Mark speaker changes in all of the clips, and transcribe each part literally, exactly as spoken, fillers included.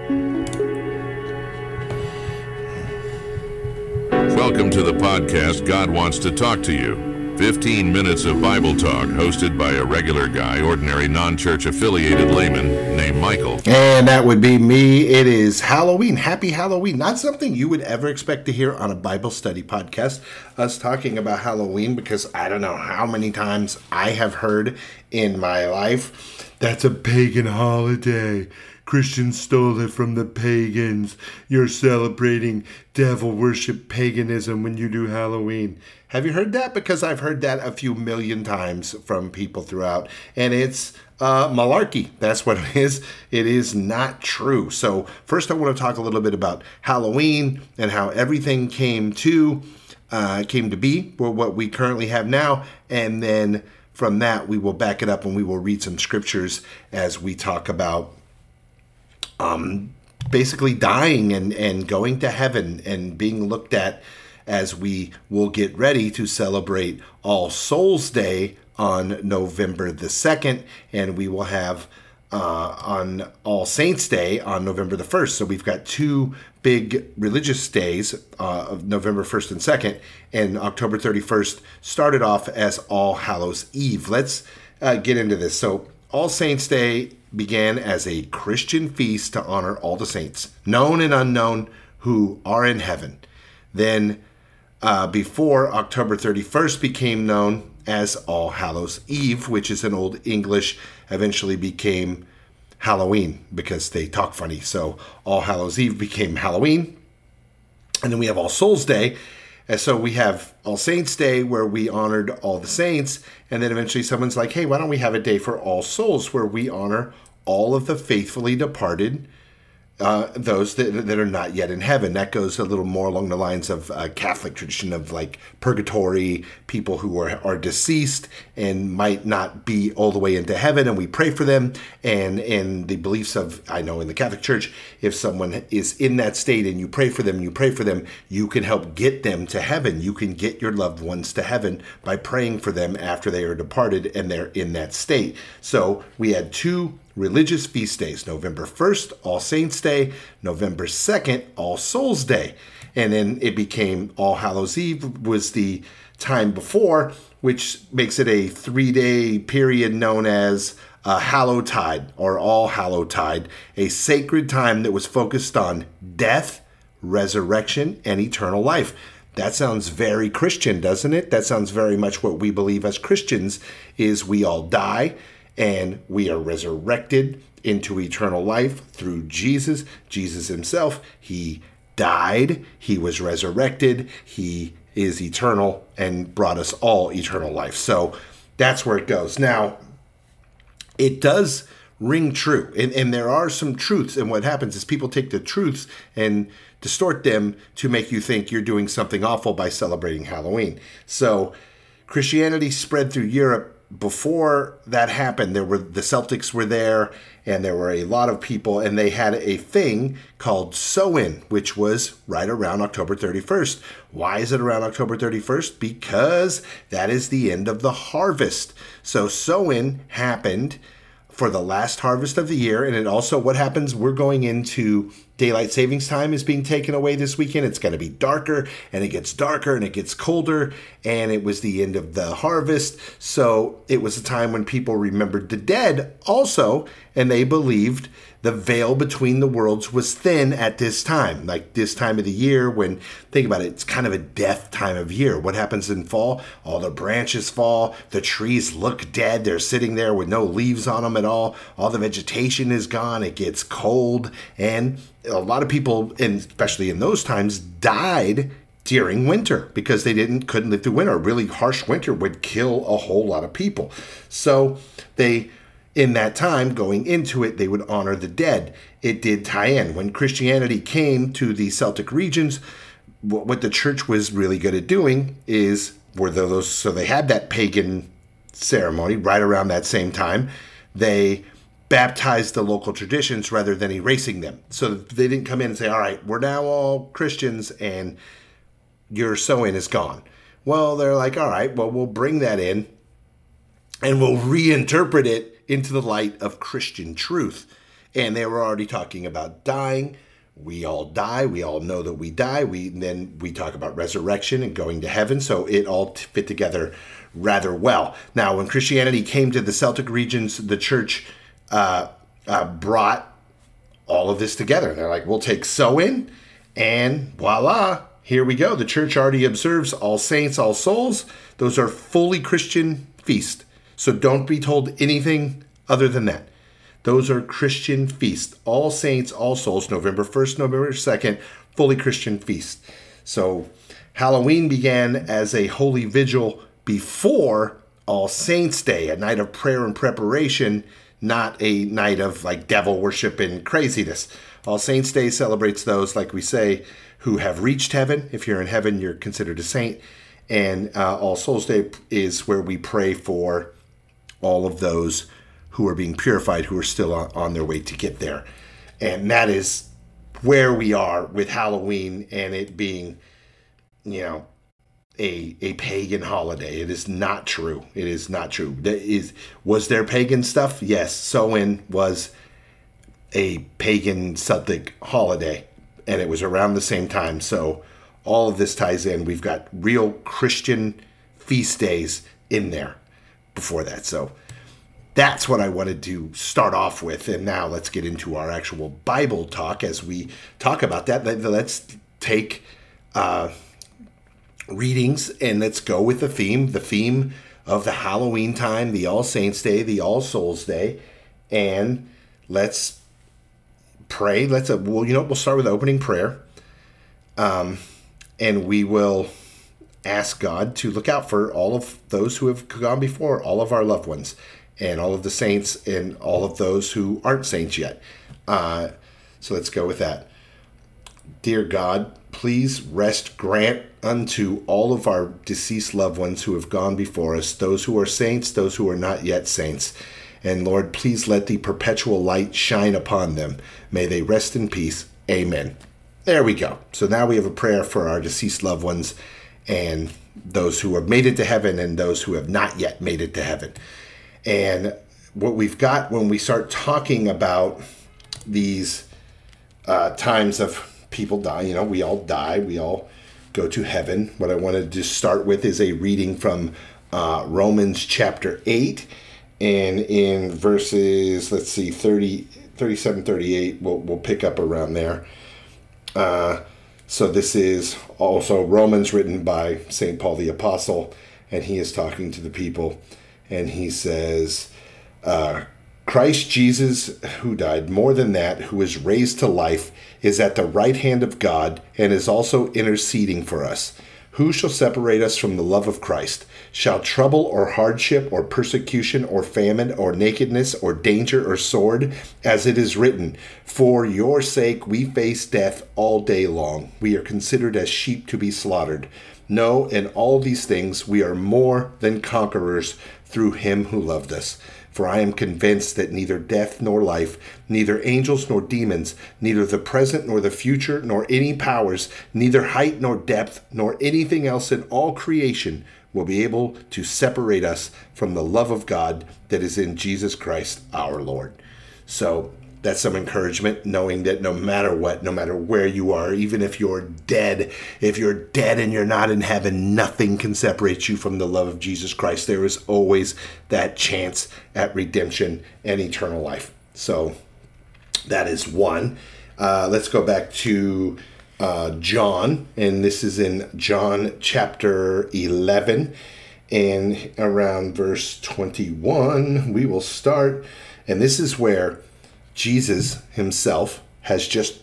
Speaker 1: Welcome to the podcast, God Wants to Talk to You. fifteen minutes of Bible talk hosted by a regular guy, ordinary non-church affiliated layman named Michael.
Speaker 2: And that would be me. It is Halloween. Happy Halloween. Not something you would ever expect to hear on a Bible study podcast, us talking about Halloween, because I don't know how many times I have heard in my life, that's a pagan holiday. Christians stole it from the pagans. You're celebrating devil worship paganism when you do Halloween. Have you heard that? Because I've heard that a few million times from people throughout. And it's uh, malarkey. That's what it is. It is not true. So first I want to talk a little bit about Halloween and how everything came to, uh, came to be, or what we currently have now. And then from that, we will back it up and we will read some scriptures as we talk about Um, basically dying and, and going to heaven and being looked at as we will get ready to celebrate All Souls Day on November the second, and we will have uh, on All Saints Day on November the first. So we've got two big religious days uh, of November first and second, and October thirty-first started off as All Hallows Eve. Let's uh, get into this. So All Saints Day began as a Christian feast to honor all the saints, known and unknown, who are in heaven. Then, uh, before October thirty-first became known as All Hallows Eve, which is an Old English, eventually became Halloween because they talk funny. So All Hallows Eve became Halloween. And then we have All Souls Day. And so we have All Saints Day, where we honored all the saints. And then eventually someone's like, hey, why don't we have a day for All Souls, where we honor all of the faithfully departed, uh, those that, that are not yet in heaven. That goes a little more along the lines of uh, Catholic tradition of like purgatory, people who are, are deceased and might not be all the way into heaven, and we pray for them. And in the beliefs of, I know in the Catholic Church, if someone is in that state and you pray for them, you pray for them, you can help get them to heaven. You can get your loved ones to heaven by praying for them after they are departed and they're in that state. So we had two religious feast days, November first, All Saints Day, November second, All Souls Day. And then it became All Hallows Eve was the time before, which makes it a three-day period known as uh, Hallowtide or All Hallowtide, a sacred time that was focused on death, resurrection, and eternal life. That sounds very Christian, doesn't it? That sounds very much what we believe as Christians is we all die, and we are resurrected into eternal life through Jesus. Jesus himself, he died, he was resurrected, he is eternal and brought us all eternal life. So that's where it goes. Now, it does ring true. And, and there are some truths. And what happens is people take the truths and distort them to make you think you're doing something awful by celebrating Halloween. So Christianity spread through Europe. Before that happened, there were the Celtics were there, and there were a lot of people, and they had a thing called Samhain, which was right around October thirty-first. Why is it around October thirty-first? Because that is the end of the harvest. So Samhain happened for the last harvest of the year, and it also, what happens, we're going into daylight savings time is being taken away this weekend. It's going to be darker, and it gets darker, and it gets colder, and it was the end of the harvest. So it was a time when people remembered the dead also, and they believed the veil between the worlds was thin at this time, like this time of the year when, think about it, it's kind of a death time of year. What happens in fall? All the branches fall, the trees look dead, they're sitting there with no leaves on them at all, all the vegetation is gone, it gets cold, and a lot of people, and especially in those times, died during winter because they didn't couldn't live through winter. A really harsh winter would kill a whole lot of people. So they, in that time, going into it, they would honor the dead. It did tie in. When Christianity came to the Celtic regions, what the church was really good at doing is, were those, so they had that pagan ceremony right around that same time. They baptized the local traditions rather than erasing them. So they didn't come in and say, all right, we're now all Christians and your Samhain is gone. Well, they're like, all right, well, we'll bring that in and we'll reinterpret it into the light of Christian truth. And they were already talking about dying. We all die. We all know that we die. We then we talk about resurrection and going to heaven. So it all fit together rather well. Now, when Christianity came to the Celtic regions, the church uh, uh, brought all of this together. They're like, we'll take Samhain, and voila, here we go. The church already observes All Saints, All Souls. Those are fully Christian feasts. So don't be told anything other than that. Those are Christian feasts. All Saints, All Souls, November first, November second, fully Christian feast. So Halloween began as a holy vigil before All Saints Day, a night of prayer and preparation, not a night of like devil worship and craziness. All Saints Day celebrates those, like we say, who have reached heaven. If you're in heaven, you're considered a saint. And uh, All Souls Day is where we pray for all of those who are being purified, who are still on, on their way to get there. And that is where we are with Halloween and it being, you know, a a pagan holiday. It is not true. It is not true. There is, was there pagan stuff? Yes. Samhain was a pagan Celtic holiday, and it was around the same time. So all of this ties in. We've got real Christian feast days in there before that. So that's what I wanted to start off with. And now let's get into our actual Bible talk. As we talk about that, let's take uh, readings and let's go with the theme, the theme of the Halloween time, the All Saints Day, the All Souls Day. And let's pray. Let's, uh, well, you know, we'll start with opening prayer. Um, and we will ask God to look out for all of those who have gone before, all of our loved ones, and all of the saints, and all of those who aren't saints yet. Uh, so let's go with that. Dear God, please rest grant unto all of our deceased loved ones who have gone before us, those who are saints, those who are not yet saints. And Lord, please let the perpetual light shine upon them. May they rest in peace. Amen. There we go. So now we have a prayer for our deceased loved ones and those who have made it to heaven and those who have not yet made it to heaven. And what we've got when we start talking about these uh, times of people die, you know, we all die, we all go to heaven. What I wanted to start with is a reading from uh, Romans chapter eight. And in verses, let's see, thirty, thirty-seven, thirty-eight, we'll, we'll pick up around there. Uh, so this is also Romans written by Saint Paul the Apostle, and he is talking to the people. And he says, uh, Christ Jesus, who died, more than that, who is raised to life, is at the right hand of God and is also interceding for us. Who shall separate us from the love of Christ? Shall trouble or hardship or persecution or famine or nakedness or danger or sword? As it is written, for your sake we face death all day long. We are considered as sheep to be slaughtered. No, in all these things we are more than conquerors through him who loved us. For I am convinced that neither death nor life, neither angels nor demons, neither the present nor the future, nor any powers, neither height nor depth, nor anything else in all creation will be able to separate us from the love of God that is in Jesus Christ our Lord. So that's some encouragement, knowing that no matter what, no matter where you are, even if you're dead, if you're dead and you're not in heaven, nothing can separate you from the love of Jesus Christ. There is always that chance at redemption and eternal life. So that is one. Uh, let's go back to uh, John, and this is in John chapter eleven, and around verse twenty-one, we will start. And this is where Jesus himself has just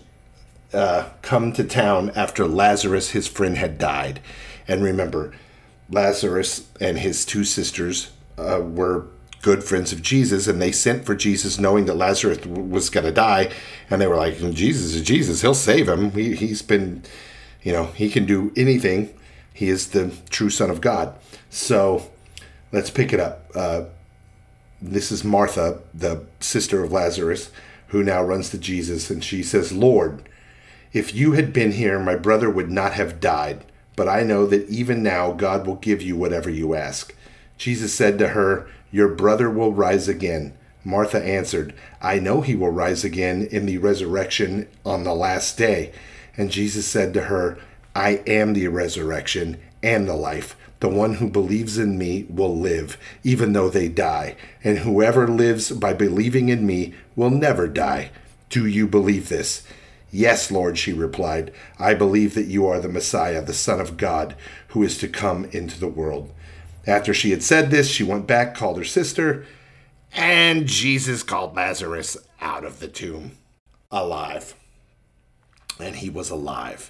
Speaker 2: uh, come to town after Lazarus, his friend, had died. And remember, Lazarus and his two sisters uh, were good friends of Jesus, and they sent for Jesus knowing that Lazarus was going to die. And they were like, Jesus is Jesus. He'll save him. He, he's been, you know, he can do anything. He is the true Son of God. So let's pick it up. Uh, This is Martha, the sister of Lazarus, who now runs to Jesus, and she says, Lord, if you had been here, my brother would not have died, but I know that even now God will give you whatever you ask. Jesus said to her, your brother will rise again. Martha answered, I know he will rise again in the resurrection on the last day. And Jesus said to her, I am the resurrection and the life. The one who believes in me will live, even though they die. And whoever lives by believing in me will never die. Do you believe this? Yes, Lord, she replied. I believe that you are the Messiah, the Son of God, who is to come into the world. After she had said this, she went back, called her sister, and Jesus called Lazarus out of the tomb, alive. And he was alive.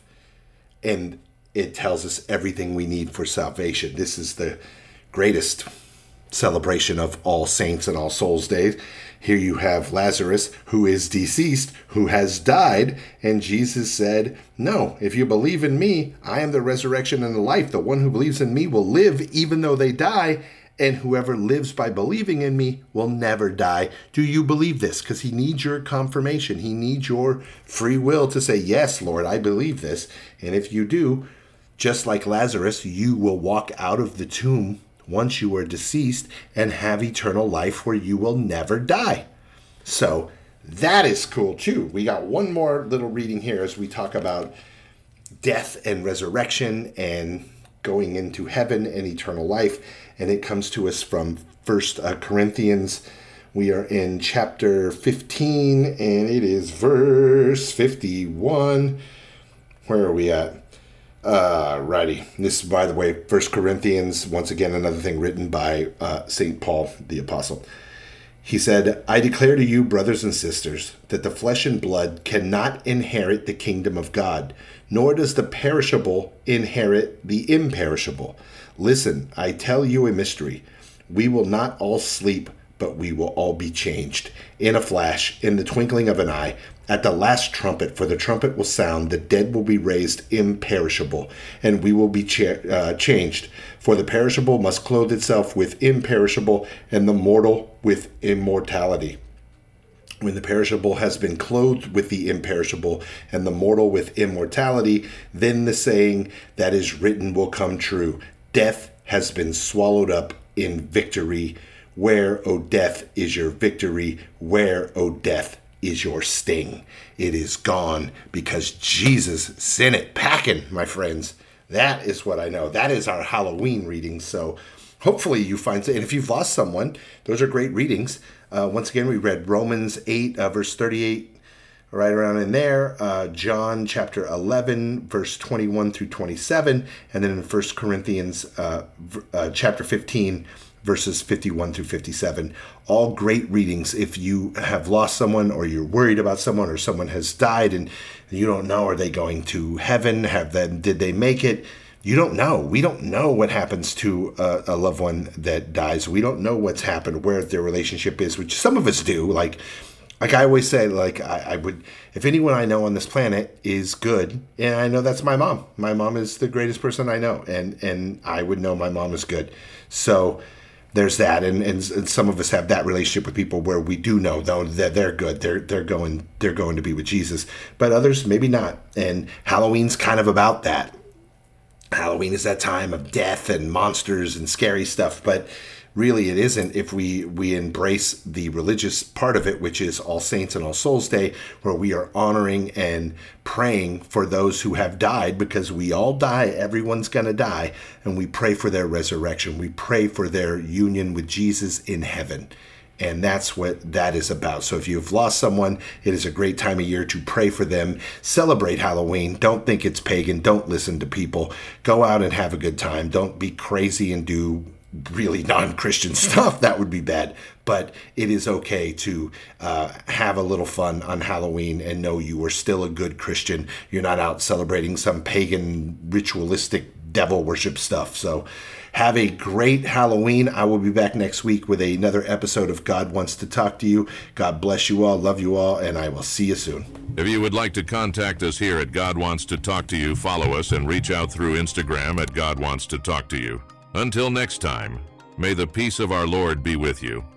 Speaker 2: And it tells us everything we need for salvation. This is the greatest celebration of All Saints and All Souls Days. Here you have Lazarus, who is deceased, who has died, and Jesus said, no, if you believe in me, I am the resurrection and the life. The one who believes in me will live even though they die, and whoever lives by believing in me will never die. Do you believe this? Because he needs your confirmation. He needs your free will to say, yes, Lord, I believe this. And if you do, just like Lazarus, you will walk out of the tomb once you are deceased and have eternal life where you will never die. So that is cool too. We got one more little reading here as we talk about death and resurrection and going into heaven and eternal life. And it comes to us from First Corinthians. We are in chapter fifteen, and it is verse fifty-one. Where are we at? Uh, righty. This, by the way, First Corinthians, once again, another thing written by uh, Saint Paul the Apostle. He said, I declare to you, brothers and sisters, that the flesh and blood cannot inherit the kingdom of God, nor does the perishable inherit the imperishable. Listen, I tell you a mystery. We will not all sleep, but we will all be changed. In a flash, in the twinkling of an eye, at the last trumpet, for the trumpet will sound, the dead will be raised imperishable, and we will be cha- uh, changed. For the perishable must clothe itself with imperishable, and the mortal with immortality. When the perishable has been clothed with the imperishable, and the mortal with immortality, then the saying that is written will come true. Death has been swallowed up in victory. Where, O death, is your victory? Where, O death, is your sting? It is gone because Jesus sent it packing, my friends. That is what I know. That is our Halloween reading. So hopefully you find it. And if you've lost someone, those are great readings. Uh, once again, we read Romans eight, uh, verse thirty-eight, right around in there. Uh, John chapter eleven, verse twenty-one through twenty-seven. And then in First Corinthians uh, uh, chapter fifteen, verses fifty-one through fifty-seven. All great readings. If you have lost someone, or you're worried about someone, or someone has died and you don't know, are they going to heaven? Have them, did they make it? You don't know. We don't know what happens to a, a loved one that dies. We don't know what's happened, where their relationship is, which some of us do. Like, like I always say, like I, I would, if anyone I know on this planet is good, and I know that's my mom. My mom is the greatest person I know, and and I would know my mom is good. So there's that, and, and and some of us have that relationship with people where we do know though that they're good, they're they're going they're going to be with Jesus, but others maybe not. And Halloween's kind of about that. Halloween is that time of death and monsters and scary stuff, but really it isn't if we we embrace the religious part of it, which is All Saints and All Souls Day, where we are honoring and praying for those who have died, because we all die, everyone's going to die, and we pray for their resurrection. We pray for their union with Jesus in heaven. And that's what that is about. So if you've lost someone, it is a great time of year to pray for them. Celebrate Halloween. Don't think it's pagan. Don't listen to people. Go out and have a good time. Don't be crazy and do really non-Christian stuff. That would be bad. But it is okay to uh, have a little fun on Halloween and know you are still a good Christian. You're not out celebrating some pagan, ritualistic, devil worship stuff. So have a great Halloween. I will be back next week with another episode of God Wants to Talk to You. God bless you all, love you all, and I will see you soon.
Speaker 1: If you would like to contact us here at God Wants to Talk to You, follow us and reach out through Instagram at God Wants to Talk to You. Until next time, may the peace of our Lord be with you.